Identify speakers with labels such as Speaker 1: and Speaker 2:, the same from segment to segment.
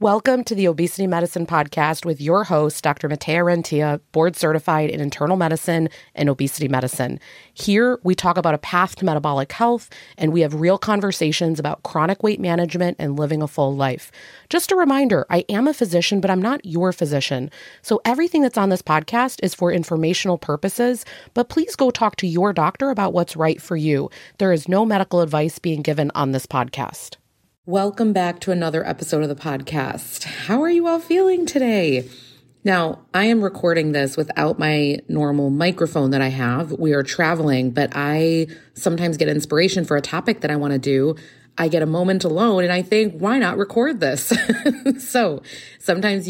Speaker 1: Welcome to the Obesity Medicine Podcast with your host, Dr. Matea Rentia, board certified in internal medicine and obesity medicine. Here, we talk about a path to metabolic health, and we have real conversations about chronic weight management and living a full life. Just a reminder, I am a physician, but I'm not your physician. So everything that's on this podcast is for informational purposes, but please go talk to your doctor about what's right for you. There is no medical advice being given on this podcast. Welcome back to another episode of the podcast. How are you all feeling today? Now, I am recording this without my normal microphone that I have. We are traveling, but I sometimes get inspiration for a topic that I want to do. I get a moment alone and I think, why not record this? So sometimes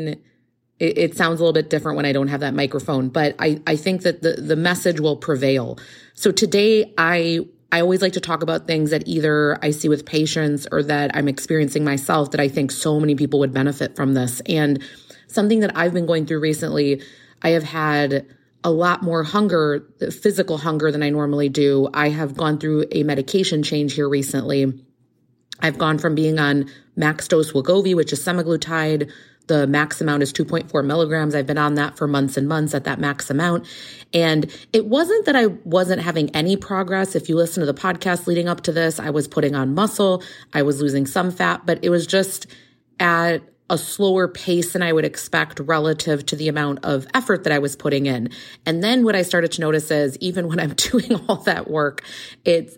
Speaker 1: it sounds a little bit different when I don't have that microphone, but I think that the message will prevail. So today I always like to talk about things that either I see with patients or that I'm experiencing myself that I think so many people would benefit from this. And something that I've been going through recently, I have had a lot more hunger, physical hunger than I normally do. I have gone through a medication change here recently. I've gone from being on max dose Wegovy, which is semaglutide. The max amount is 2.4 milligrams. I've been on that for months and months at that max amount. And it wasn't that I wasn't having any progress. If you listen to the podcast leading up to this, I was putting on muscle. I was losing some fat, but it was just at a slower pace than I would expect relative to the amount of effort that I was putting in. And then what I started to notice is even when I'm doing all that work, it's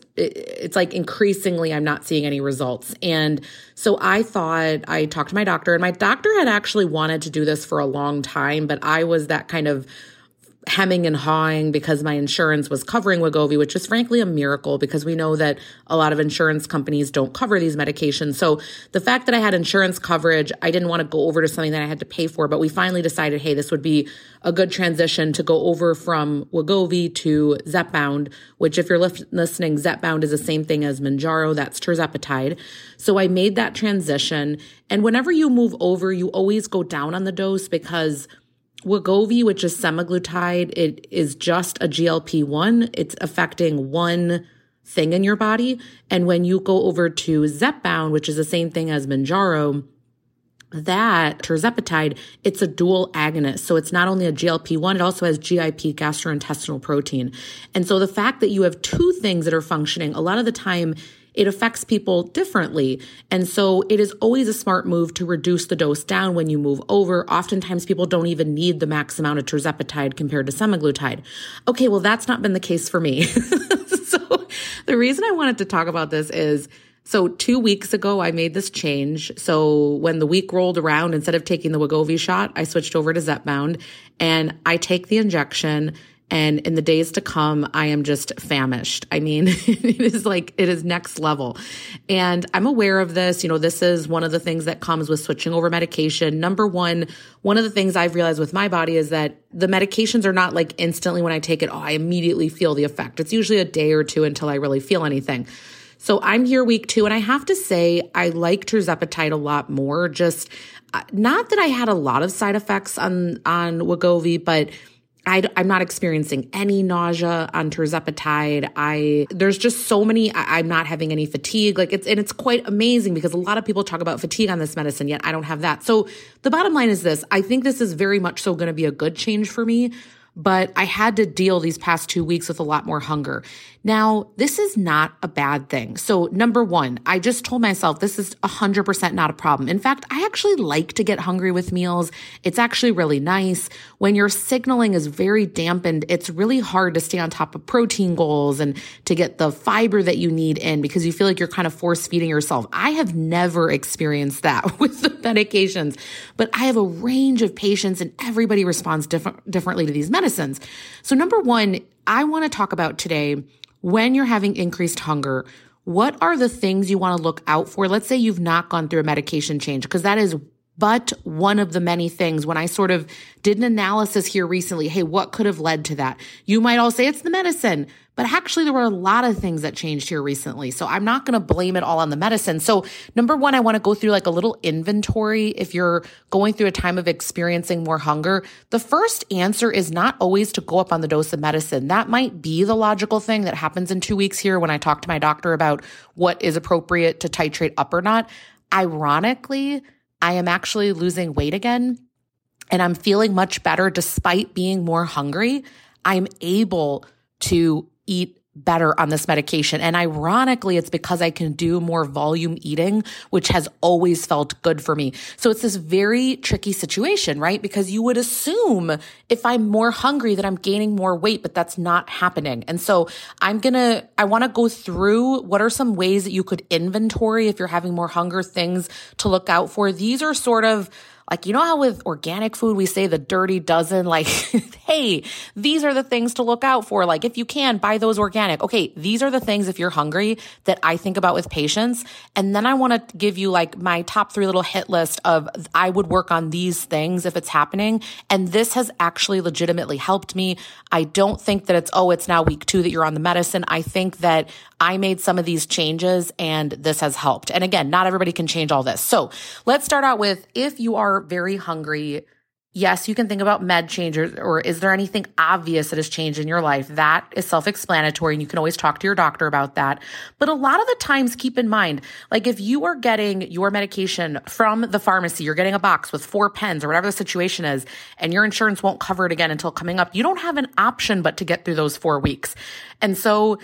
Speaker 1: like increasingly I'm not seeing any results. And so I talked to my doctor, and my doctor had actually wanted to do this for a long time, but I was that kind of hemming and hawing because my insurance was covering Wegovy, which is frankly a miracle because we know that a lot of insurance companies don't cover these medications. So the fact that I had insurance coverage, I didn't want to go over to something that I had to pay for, but we finally decided, hey, this would be a good transition to go over from Wegovy to Zepbound, which if you're listening, Zepbound is the same thing as Mounjaro, that's tirzepatide. So I made that transition. And whenever you move over, you always go down on the dose because Wegovy, which is semaglutide, it is just a GLP-1. It's affecting one thing in your body. And when you go over to Zepbound, which is the same thing as Mounjaro, that tirzepatide, it's a dual agonist. So it's not only a GLP-1, it also has GIP, gastrointestinal protein. And so the fact that you have two things that are functioning, a lot of the time it affects people differently. And so it is always a smart move to reduce the dose down when you move over. Oftentimes people don't even need the max amount of tirzepatide compared to semaglutide. Okay, well, that's not been the case for me. So the reason I wanted to talk about this is, so 2 weeks ago, I made this change. So when the week rolled around, instead of taking the Wegovy shot, I switched over to Zepbound, and I take the injection. And in the days to come, I am just famished. I mean, it is next level. And I'm aware of this. You know, this is one of the things that comes with switching over medication. Number one of the things I've realized with my body is that the medications are not like instantly when I take it, I immediately feel the effect. It's usually a day or two until I really feel anything. So I'm here week 2, and I have to say I like tirzepatide a lot more. Just not that I had a lot of side effects on Wegovy, but I'm not experiencing any nausea on tirzepatide. There's just so many, I'm not having any fatigue. It's quite amazing because a lot of people talk about fatigue on this medicine, yet I don't have that. So the bottom line is this, I think this is very much so going to be a good change for me, but I had to deal these past 2 weeks with a lot more hunger. Now, this is not a bad thing. So number one, I just told myself this is 100% not a problem. In fact, I actually like to get hungry with meals. It's actually really nice. When your signaling is very dampened, it's really hard to stay on top of protein goals and to get the fiber that you need in because you feel like you're kind of force feeding yourself. I have never experienced that with the medications, but I have a range of patients and everybody responds differently to these medicines. So number one, I want to talk about today, when you're having increased hunger, what are the things you want to look out for? Let's say you've not gone through a medication change, because that is but one of the many things. When I sort of did an analysis here recently, hey, what could have led to that? You might all say it's the medicine, but actually there were a lot of things that changed here recently. So I'm not going to blame it all on the medicine. So number one, I want to go through like a little inventory. If you're going through a time of experiencing more hunger, the first answer is not always to go up on the dose of medicine. That might be the logical thing that happens in 2 weeks here when I talk to my doctor about what is appropriate to titrate up or not. Ironically, I am actually losing weight again, and I'm feeling much better despite being more hungry. I'm able to eat better on this medication. And ironically, it's because I can do more volume eating, which has always felt good for me. So it's this very tricky situation, right? Because you would assume if I'm more hungry that I'm gaining more weight, but that's not happening. And so I want to go through what are some ways that you could inventory if you're having more hunger, things to look out for. These are sort of like, you know how with organic food, we say the dirty dozen, like, hey, these are the things to look out for. Like, if you can, buy those organic. Okay, these are the things if you're hungry that I think about with patients. And then I want to give you like my top 3 little hit list of I would work on these things if it's happening. And this has actually legitimately helped me. I don't think that it's now week 2 that you're on the medicine. I think that I made some of these changes and this has helped. And again, not everybody can change all this. So let's start out with, if you are very hungry, yes, you can think about med changes, or is there anything obvious that has changed in your life? That is self-explanatory, and you can always talk to your doctor about that. But a lot of the times, keep in mind, like if you are getting your medication from the pharmacy, you're getting a box with 4 pens or whatever the situation is, and your insurance won't cover it again until coming up, you don't have an option but to get through those 4 weeks. And so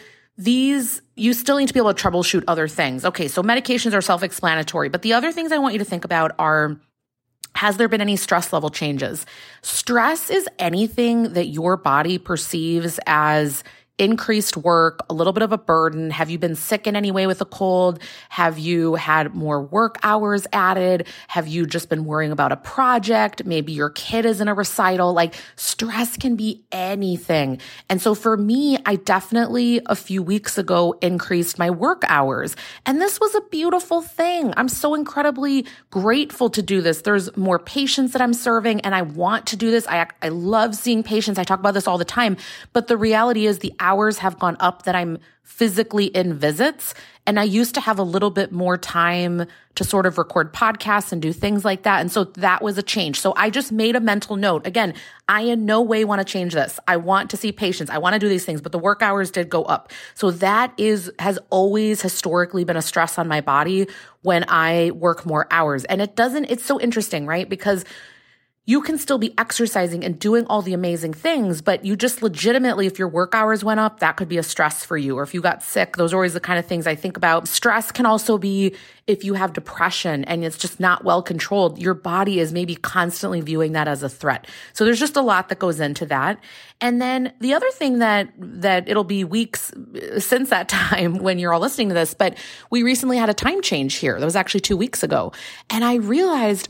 Speaker 1: you still need to be able to troubleshoot other things. Okay, so medications are self-explanatory, but the other things I want you to think about are, has there been any stress level changes? Stress is anything that your body perceives as increased work, a little bit of a burden. Have you been sick in any way with a cold? Have you had more work hours added? Have you just been worrying about a project? Maybe your kid is in a recital. Like, stress can be anything. And so for me, I definitely a few weeks ago increased my work hours. And this was a beautiful thing. I'm so incredibly grateful to do this. There's more patients that I'm serving, and I want to do this. I love seeing patients. I talk about this all the time, but the reality is the hours have gone up that I'm physically in visits. And I used to have a little bit more time to sort of record podcasts and do things like that. And so that was a change. So I just made a mental note. Again, I in no way want to change this. I want to see patients. I want to do these things, but the work hours did go up. So that has always historically been a stress on my body when I work more hours. And it's so interesting, right? Because you can still be exercising and doing all the amazing things, but you just legitimately, if your work hours went up, that could be a stress for you. Or if you got sick, those are always the kind of things I think about. Stress can also be if you have depression and it's just not well controlled, your body is maybe constantly viewing that as a threat. So there's just a lot that goes into that. And then the other thing that it'll be weeks since that time when you're all listening to this, but we recently had a time change here. That was actually 2 weeks ago. And I realized,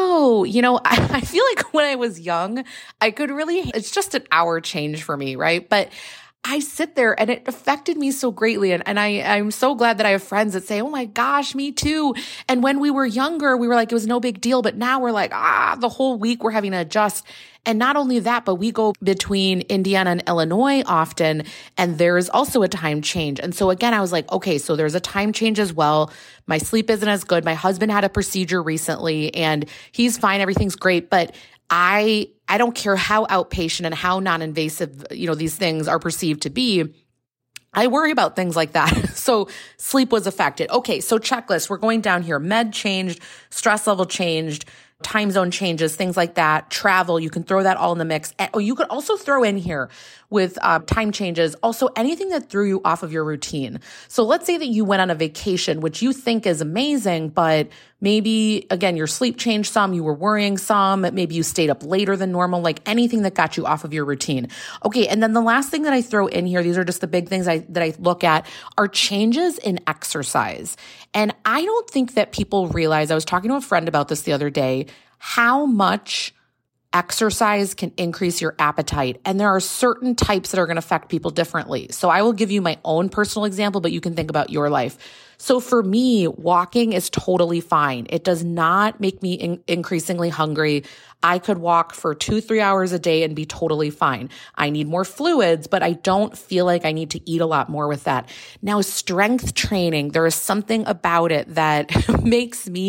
Speaker 1: I feel like when I was young, it's just an hour change for me, right? But I sit there and it affected me so greatly. And I'm so glad that I have friends that say, oh my gosh, me too. And when we were younger, we were like, it was no big deal. But now we're like, the whole week we're having to adjust. And not only that, but we go between Indiana and Illinois often, and there's also a time change. And so again, I was like, okay, so there's a time change as well. My sleep isn't as good. My husband had a procedure recently and he's fine. Everything's great. But I don't care how outpatient and how non-invasive, these things are perceived to be. I worry about things like that. So sleep was affected. Okay, so checklist. We're going down here. Med changed, stress level changed, time zone changes, things like that. Travel, you can throw that all in the mix. You could also throw in here with time changes, also anything that threw you off of your routine. So let's say that you went on a vacation, which you think is amazing, but maybe, again, your sleep changed some, you were worrying some, maybe you stayed up later than normal, like anything that got you off of your routine. Okay, and then the last thing that I throw in here, these are just the big things that I look at, are changes in exercise. And I don't think that people realize, I was talking to a friend about this the other day, how much exercise can increase your appetite. And there are certain types that are going to affect people differently. So I will give you my own personal example, but you can think about your life. So for me, walking is totally fine. It does not make me increasingly hungry. I could walk for 2-3 hours a day and be totally fine. I need more fluids, but I don't feel like I need to eat a lot more with that. Now, strength training, there is something about it that makes me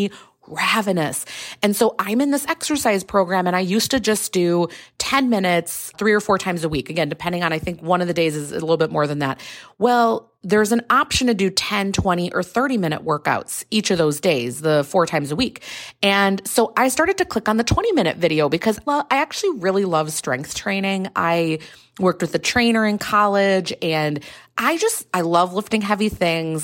Speaker 1: ravenous. And so I'm in this exercise program and I used to just do 10 minutes 3 or 4 times a week. Again, depending on, I think one of the days is a little bit more than that. Well, there's an option to do 10, 20, or 30-minute workouts each of those days, the 4 times a week. And so I started to click on the 20-minute video because, well, I actually really love strength training. I worked with a trainer in college and I love lifting heavy things.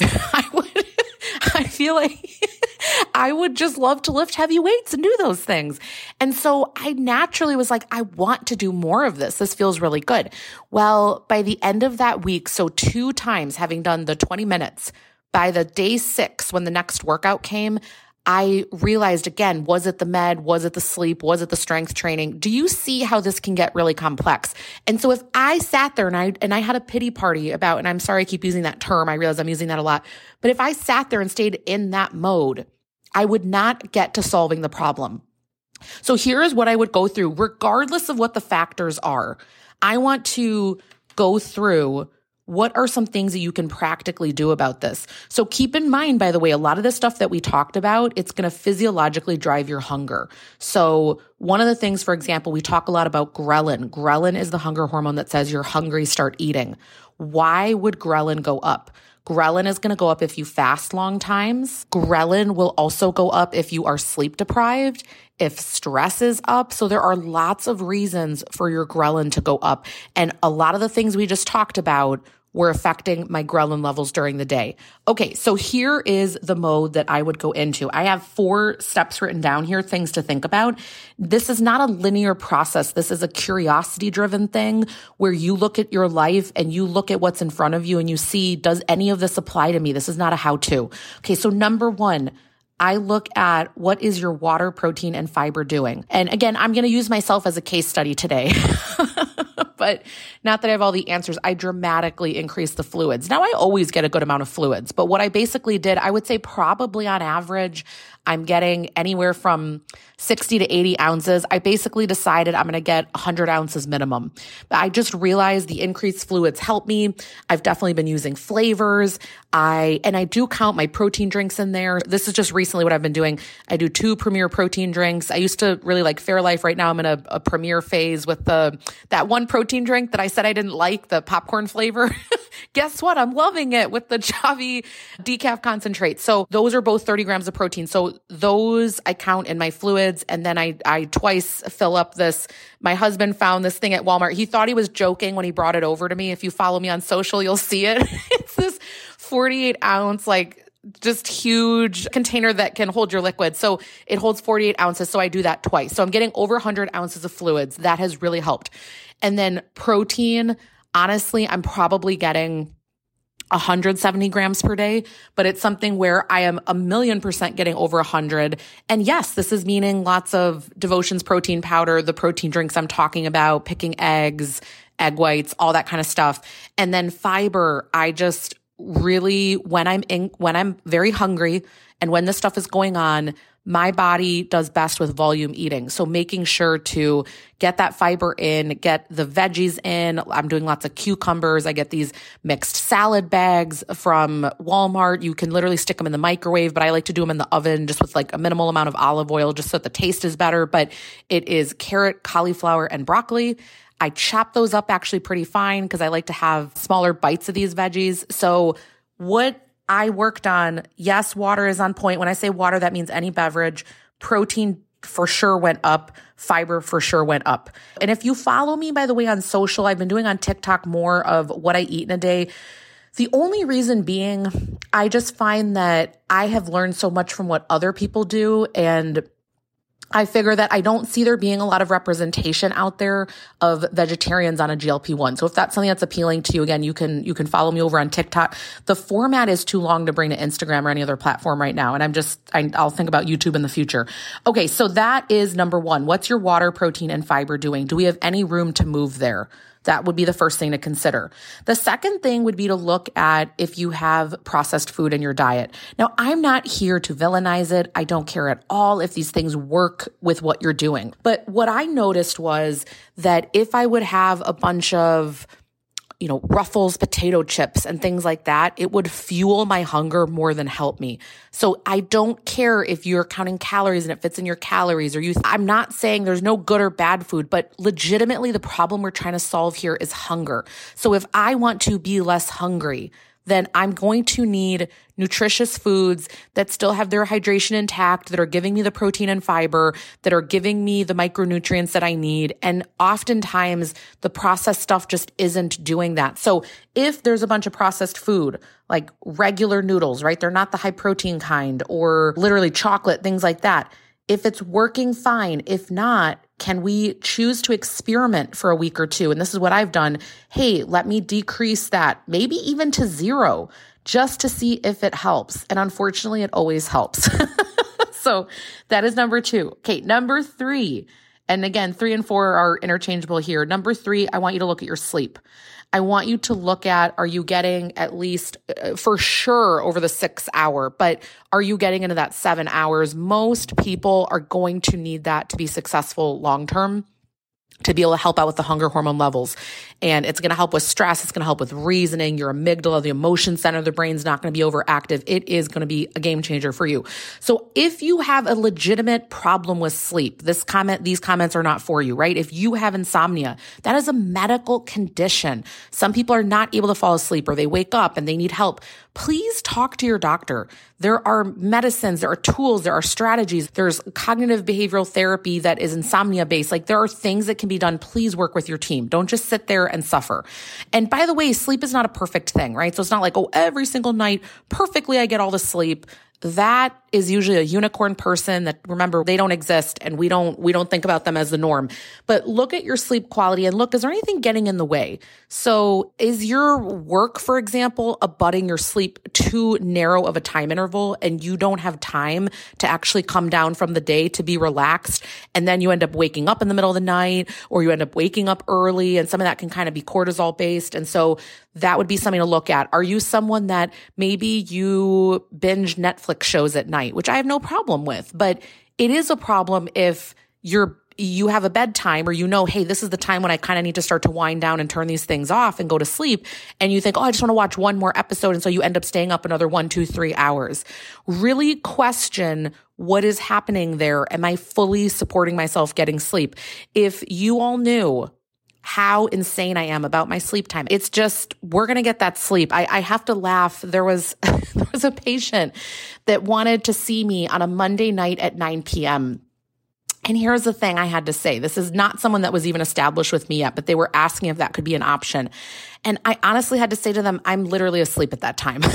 Speaker 1: I feel like I would just love to lift heavy weights and do those things. And so I naturally was like, I want to do more of this. This feels really good. Well, by the end of that week, so 2 times having done the 20 minutes, by the day 6, when the next workout came, I realized again, was it the med? Was it the sleep? Was it the strength training? Do you see how this can get really complex? And so if I sat there and I had a pity party about, and I'm sorry I keep using that term, I realize I'm using that a lot, but if I sat there and stayed in that mode, I would not get to solving the problem. So here is what I would go through, regardless of what the factors are. I want to go through what are some things that you can practically do about this? So keep in mind, by the way, a lot of the stuff that we talked about, it's going to physiologically drive your hunger. So one of the things, for example, we talk a lot about ghrelin. Ghrelin is the hunger hormone that says you're hungry, start eating. Why would ghrelin go up? Ghrelin is going to go up if you fast long times. Ghrelin will also go up if you are sleep deprived, if stress is up. So there are lots of reasons for your ghrelin to go up. And a lot of the things we just talked about were affecting my ghrelin levels during the day. Okay, so here is the mode that I would go into. I have 4 steps written down here, things to think about. This is not a linear process. This is a curiosity-driven thing where you look at your life and you look at what's in front of you and you see, does any of this apply to me? This is not a how-to. Okay, so number 1, I look at what is your water, protein, and fiber doing. And again, I'm going to use myself as a case study today. But not that I have all the answers. I dramatically increased the fluids. Now I always get a good amount of fluids, but what I basically did, I would say probably on average, I'm getting anywhere from 60 to 80 ounces. I basically decided I'm going to get 100 ounces minimum. But I just realized the increased fluids help me. I've definitely been using flavors. I do count my protein drinks in there. This is just recently what I've been doing. I do 2 Premier protein drinks. I used to really like Fairlife. Right now I'm in a Premier phase with that one protein drink that I said I didn't like, the popcorn flavor. Guess what? I'm loving it with the Javi decaf concentrate. So those are both 30 grams of protein. So those I count in my fluids. And then I twice fill up this. My husband found this thing at Walmart. He thought he was joking when he brought it over to me. If you follow me on social, you'll see it. It's this 48 ounce, like just huge container that can hold your liquid. So it holds 48 ounces. So I do that twice. So I'm getting over 100 ounces of fluids. That has really helped. And then protein, honestly, I'm probably getting 170 grams per day, but it's something where I am 1,000,000% getting over 100. And yes, this is meaning lots of Devotions protein powder, the protein drinks I'm talking about, picking eggs, egg whites, all that kind of stuff. And then fiber, I just really, when I'm very hungry and when this stuff is going on, my body does best with volume eating. So making sure to get that fiber in, get the veggies in. I'm doing lots of cucumbers. I get these mixed salad bags from Walmart. You can literally stick them in the microwave, but I like to do them in the oven just with like a minimal amount of olive oil just so that the taste is better. But it is carrot, cauliflower, and broccoli. I chop those up actually pretty fine because I like to have smaller bites of these veggies. So what I worked on, yes, water is on point. When I say water, that means any beverage. Protein for sure went up. Fiber for sure went up. And if you follow me, by the way, on social, I've been doing on TikTok more of what I eat in a day. The only reason being, I just find that I have learned so much from what other people do, and I figure that I don't see there being a lot of representation out there of vegetarians on a GLP-1. So if that's something that's appealing to you, again, you can follow me over on TikTok. The format is too long to bring to Instagram or any other platform right now. And I'll think about YouTube in the future. Okay. So that is number 1. What's your water, protein, and fiber doing? Do we have any room to move there? That would be the first thing to consider. The second thing would be to look at if you have processed food in your diet. Now, I'm not here to villainize it. I don't care at all if these things work with what you're doing. But what I noticed was that if I would have a bunch of Ruffles potato chips and things like that, it would fuel my hunger more than help me. So I don't care if you're counting calories and it fits in your calories I'm not saying there's no good or bad food, but legitimately the problem we're trying to solve here is hunger. So if I want to be less hungry, then I'm going to need nutritious foods that still have their hydration intact, that are giving me the protein and fiber, that are giving me the micronutrients that I need. And oftentimes the processed stuff just isn't doing that. So if there's a bunch of processed food, like regular noodles, right? They're not the high protein kind, or literally chocolate, things like that. If it's working, fine. If not, can we choose to experiment for a week or two? And this is what I've done. Hey, let me decrease that, maybe even to 0, just to see if it helps. And unfortunately, it always helps. So that is number 2. Okay, number 3. And again, 3 and 4 are interchangeable here. Number 3, I want you to look at your sleep. I want you to look at, are you getting at least for sure over the 6 hour, but are you getting into that 7 hours? Most people are going to need that to be successful long-term, to be able to help out with the hunger hormone levels. And it's going to help with stress. It's going to help with reasoning. Your amygdala, the emotion center of the brain, is not going to be overactive. It is going to be a game changer for you. So if you have a legitimate problem with sleep, these comments are not for you, right? If you have insomnia, that is a medical condition. Some people are not able to fall asleep, or they wake up and they need help. Please talk to your doctor. There are medicines, there are tools, there are strategies. There's cognitive behavioral therapy that is insomnia based. Like, there are things that can be done. Please work with your team. Don't just sit there and suffer. And by the way, sleep is not a perfect thing, right? So it's not like, oh, every single night perfectly I get all the sleep. That is usually a unicorn person that, remember, they don't exist, and we don't think about them as the norm. But look at your sleep quality and look, is there anything getting in the way? So is your work, for example, abutting your sleep too narrow of a time interval, and you don't have time to actually come down from the day to be relaxed, and then you end up waking up in the middle of the night, or you end up waking up early, and some of that can kind of be cortisol based. And so that would be something to look at. Are you someone that maybe you binge Netflix shows at night, which I have no problem with, but it is a problem if you have a bedtime, or hey, this is the time when I kind of need to start to wind down and turn these things off and go to sleep. And you think, oh, I just want to watch one more episode. And so you end up staying up another 1, 2, 3 hours. Really question what is happening there. Am I fully supporting myself getting sleep? If you all knew how insane I am about my sleep time. It's just, we're going to get that sleep. I have to laugh. There was a patient that wanted to see me on a Monday night at 9 p.m. And here's the thing I had to say. This is not someone that was even established with me yet, but they were asking if that could be an option. And I honestly had to say to them, I'm literally asleep at that time.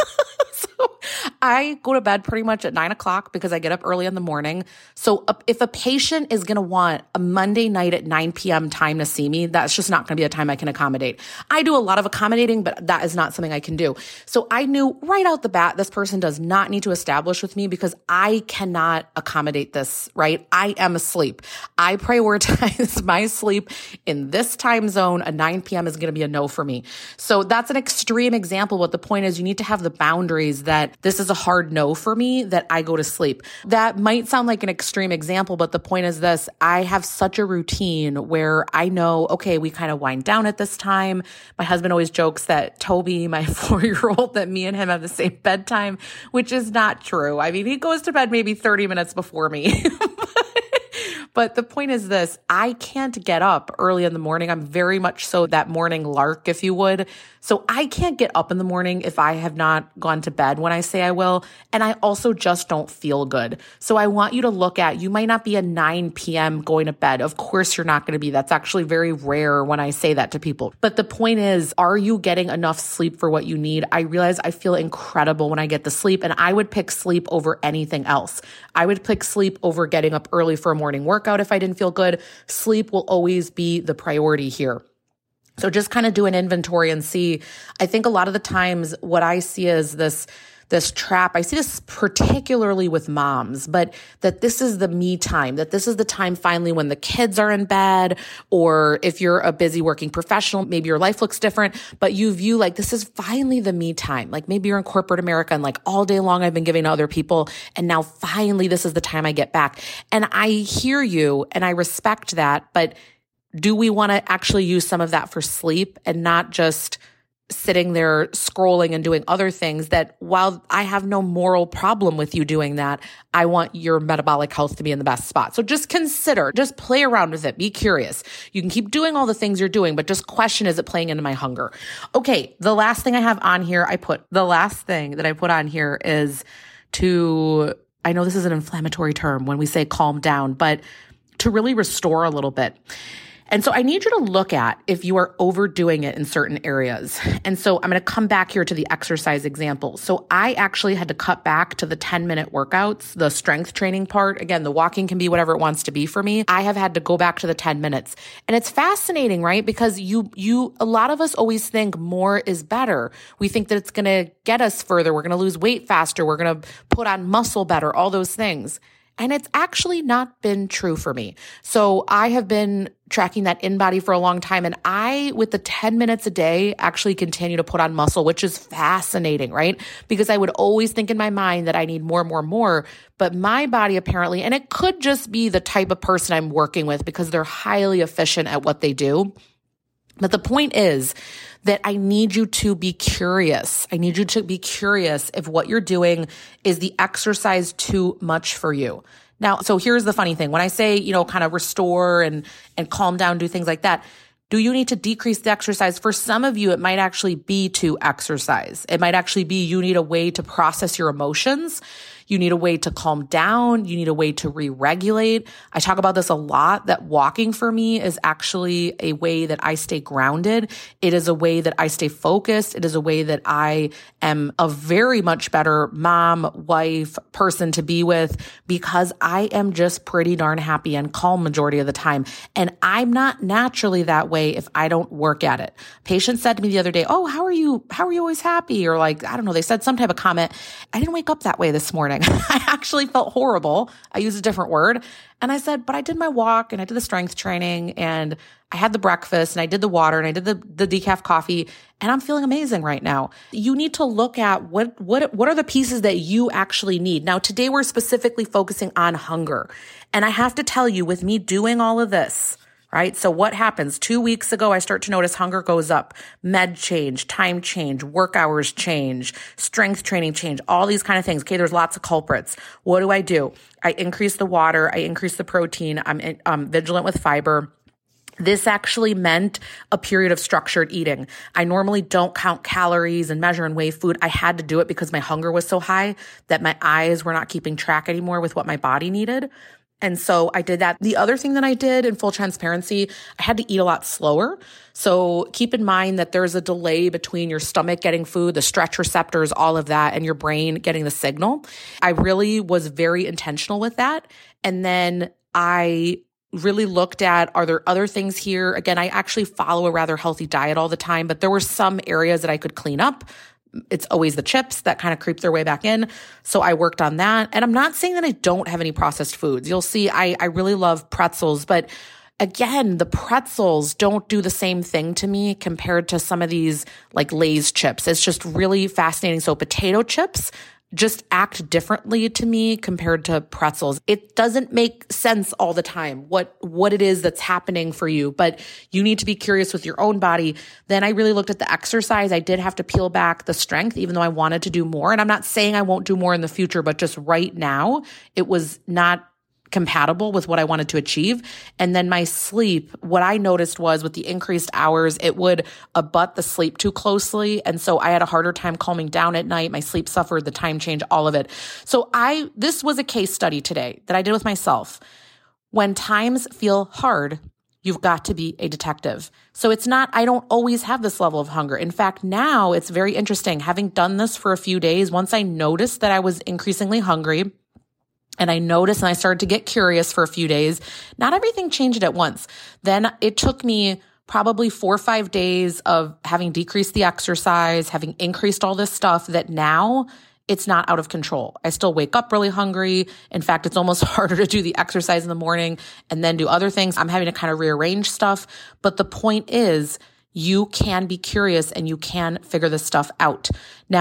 Speaker 1: I go to bed pretty much at 9 o'clock because I get up early in the morning. So if a patient is going to want a Monday night at 9 p.m. time to see me, that's just not going to be a time I can accommodate. I do a lot of accommodating, but that is not something I can do. So I knew right out the bat, this person does not need to establish with me because I cannot accommodate this, right? I am asleep. I prioritize my sleep in this time zone. A 9 p.m. is going to be a no for me. So that's an extreme example. But the point is, you need to have the boundaries that this is a hard no for me, that I go to sleep. That might sound like an extreme example, but the point is this: I have such a routine where I know, okay, we kind of wind down at this time. My husband always jokes that Toby, my 4-year-old, that me and him have the same bedtime, which is not true. I mean, he goes to bed maybe 30 minutes before me. But the point is this: I can't get up early in the morning. I'm very much so that morning lark, if you would. So I can't get up in the morning if I have not gone to bed when I say I will. And I also just don't feel good. So I want you to look at, you might not be a 9 p.m. going to bed. Of course you're not going to be. That's actually very rare when I say that to people. But the point is, are you getting enough sleep for what you need? I realize I feel incredible when I get the sleep, and I would pick sleep over anything else. I would pick sleep over getting up early for a morning workout if I didn't feel good. Sleep will always be the priority here. So just kind of do an inventory and see. I think a lot of the times what I see is this trap. I see this particularly with moms, but that this is the me time, that this is the time finally when the kids are in bed, or if you're a busy working professional, maybe your life looks different, but you view like this is finally the me time. Like maybe you're in corporate America and like all day long I've been giving to other people, and now finally this is the time I get back. And I hear you and I respect that, but do we want to actually use some of that for sleep and not just sitting there scrolling and doing other things that, while I have no moral problem with you doing that, I want your metabolic health to be in the best spot. So just consider, just play around with it. Be curious. You can keep doing all the things you're doing, but just question, is it playing into my hunger? Okay. The last thing I have on here, the last thing that I put on here is I know this is an inflammatory term when we say calm down, but to really restore a little bit. And so I need you to look at if you are overdoing it in certain areas. And so I'm going to come back here to the exercise example. So I actually had to cut back to the 10-minute workouts, the strength training part. Again, the walking can be whatever it wants to be for me. I have had to go back to the 10 minutes. And it's fascinating, right? Because a lot of us always think more is better. We think that it's going to get us further. We're going to lose weight faster. We're going to put on muscle better, all those things. And it's actually not been true for me. So I have been tracking that InBody for a long time. And I, with the 10 minutes a day, actually continue to put on muscle, which is fascinating, right? Because I would always think in my mind that I need more. But my body apparently, and it could just be the type of person I'm working with because they're highly efficient at what they do. But the point is that I need you to be curious. I need you to be curious if what you're doing is the exercise too much for you. Now, so here's the funny thing. When I say, kind of restore and calm down, do things like that, do you need to decrease the exercise? For some of you, it might actually be to exercise. It might actually be you need a way to process your emotions. You need a way to calm down. You need a way to re-regulate. I talk about this a lot, that walking for me is actually a way that I stay grounded. It is a way that I stay focused. It is a way that I am a very much better mom, wife, person to be with because I am just pretty darn happy and calm majority of the time. And I'm not naturally that way if I don't work at it. Patient said to me the other day, "Oh, how are you always happy?" Or I don't know, they said some type of comment. I didn't wake up that way this morning. I actually felt horrible. I used a different word. And I said, but I did my walk and I did the strength training and I had the breakfast and I did the water and I did the decaf coffee and I'm feeling amazing right now. You need to look at what are the pieces that you actually need. Now, today we're specifically focusing on hunger. And I have to tell you, with me doing all of this, right? So what happens? 2 weeks ago, I start to notice hunger goes up, med change, time change, work hours change, strength training change, all these kind of things. Okay. There's lots of culprits. What do? I increase the water. I increase the protein. I'm vigilant with fiber. This actually meant a period of structured eating. I normally don't count calories and measure and weigh food. I had to do it because my hunger was so high that my eyes were not keeping track anymore with what my body needed. And so I did that. The other thing that I did, in full transparency, I had to eat a lot slower. So keep in mind that there's a delay between your stomach getting food, the stretch receptors, all of that, and your brain getting the signal. I really was very intentional with that. And then I really looked at, are there other things here? Again, I actually follow a rather healthy diet all the time, but there were some areas that I could clean up. It's always the chips that kind of creep their way back in. So I worked on that. And I'm not saying that I don't have any processed foods. You'll see I really love pretzels, but again, the pretzels don't do the same thing to me compared to some of these like Lay's chips. It's just really fascinating. So potato chips just act differently to me compared to pretzels. It doesn't make sense all the time what it is that's happening for you, but you need to be curious with your own body. Then I really looked at the exercise. I did have to peel back the strength, even though I wanted to do more. And I'm not saying I won't do more in the future, but just right now, it was not compatible with what I wanted to achieve. And then my sleep, what I noticed was with the increased hours, it would abut the sleep too closely. And so I had a harder time calming down at night. My sleep suffered, the time change, all of it. So this was a case study today that I did with myself. When times feel hard, you've got to be a detective. So it's not, I don't always have this level of hunger. In fact, now it's very interesting. Having done this for a few days, once I noticed that I was increasingly hungry, and I noticed and I started to get curious for a few days. Not everything changed at once. Then it took me probably 4 or 5 days of having decreased the exercise, having increased all this stuff that now it's not out of control. I still wake up really hungry. In fact, it's almost harder to do the exercise in the morning and then do other things. I'm having to kind of rearrange stuff. But the point is, you can be curious and you can figure this stuff out. Now,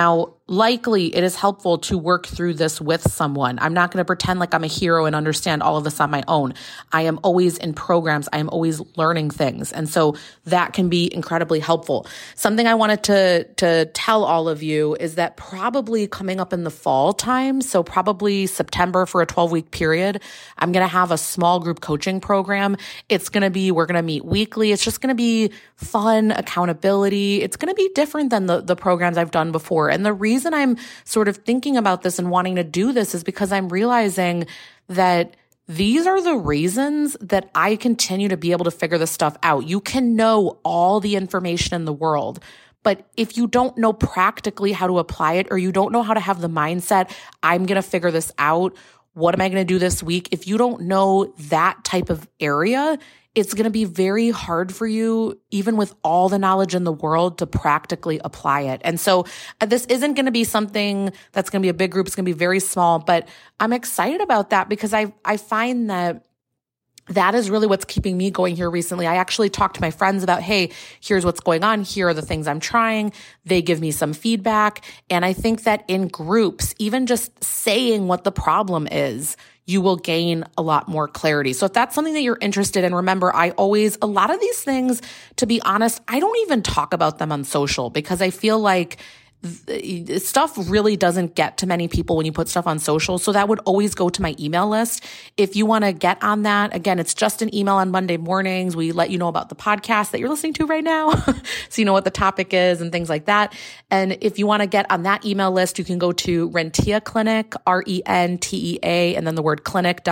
Speaker 1: likely it is helpful to work through this with someone. I'm not going to pretend like I'm a hero and understand all of this on my own. I am always in programs. I am always learning things. And so that can be incredibly helpful. Something I wanted to tell all of you is that probably coming up in the fall time, so probably September for a 12-week period, I'm going to have a small group coaching program. We're going to meet weekly. It's just going to be fun, accountability. It's going to be different than the programs I've done before. And the reason I'm sort of thinking about this and wanting to do this is because I'm realizing that these are the reasons that I continue to be able to figure this stuff out. You can know all the information in the world, but if you don't know practically how to apply it, or you don't know how to have the mindset, I'm going to figure this out. What am I going to do this week? If you don't know that type of area, it's going to be very hard for you, even with all the knowledge in the world, to practically apply it. And so this isn't going to be something that's going to be a big group. It's going to be very small, but I'm excited about that because I find that is really what's keeping me going here recently. I actually talked to my friends about, hey, here's what's going on. Here are the things I'm trying. They give me some feedback. And I think that in groups, even just saying what the problem is, you will gain a lot more clarity. So if that's something that you're interested in, remember, a lot of these things, to be honest, I don't even talk about them on social because I feel like stuff really doesn't get to many people when you put stuff on social. So that would always go to my email list. If you want to get on that, again, it's just an email on Monday mornings. We let you know about the podcast that you're listening to right now. So you know what the topic is and things like that. And if you want to get on that email list, you can go to Rentea Clinic, RENTEA, and then the word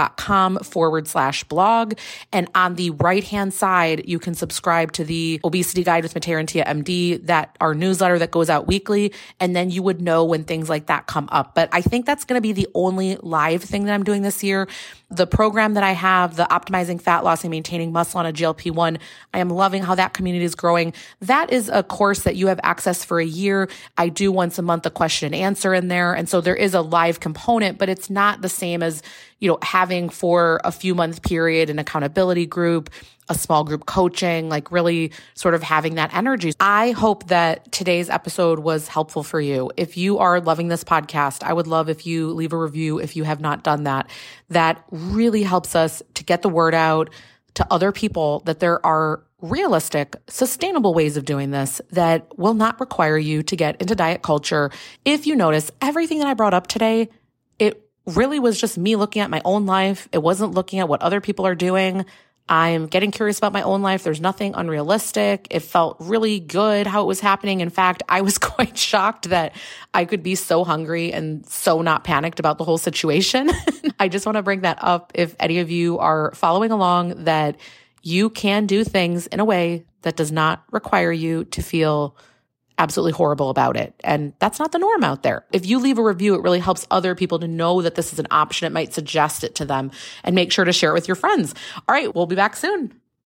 Speaker 1: clinic.com/blog. And on the right-hand side, you can subscribe to the Obesity Guide with Matea Rentea, MD, our newsletter that goes out weekly. And then you would know when things like that come up. But I think that's going to be the only live thing that I'm doing this year. The program that I have, the Optimizing Fat Loss and Maintaining Muscle on a GLP-1, I am loving how that community is growing. That is a course that you have access for a year. I do once a month a question and answer in there. And so there is a live component, but it's not the same as, having for a few month period an accountability group, a small group coaching, like really sort of having that energy. I hope that today's episode was helpful for you. If you are loving this podcast, I would love if you leave a review if you have not done that. That really helps us to get the word out to other people that there are realistic, sustainable ways of doing this that will not require you to get into diet culture. If you notice, everything that I brought up today, it really was just me looking at my own life. It wasn't looking at what other people are doing. I'm getting curious about my own life. There's nothing unrealistic. It felt really good how it was happening. In fact, I was quite shocked that I could be so hungry and so not panicked about the whole situation. I just want to bring that up if any of you are following along, that you can do things in a way that does not require you to feel absolutely horrible about it. And that's not the norm out there. If you leave a review, it really helps other people to know that this is an option. It might suggest it to them, and make sure to share it with your friends. All right, we'll be back soon.